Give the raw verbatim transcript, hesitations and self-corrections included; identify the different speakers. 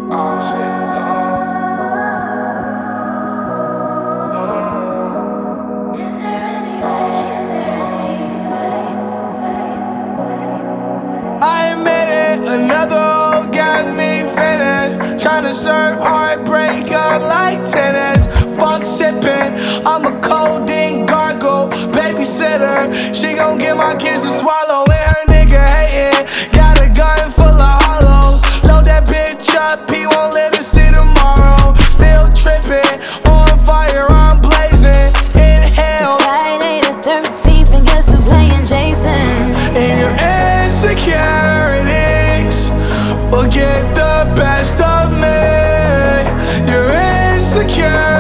Speaker 1: Oh shit.
Speaker 2: I admit it, another hoe got me finished. Tryna serve heartbreak up like tennis. Fuck sippin', I'm a codeine gargle. Babysitter, she gon' get my kids to swallow. And her nigga hatin', got a gun full of hollows. Load that bitch up, he won't live to see tomorrow. Still trippin', on fire, I'm blazing. Inhale.
Speaker 3: It's Friday the thirteenth and guess who's playing Jason?
Speaker 2: And your insecurities will get the best of me. Your insecurities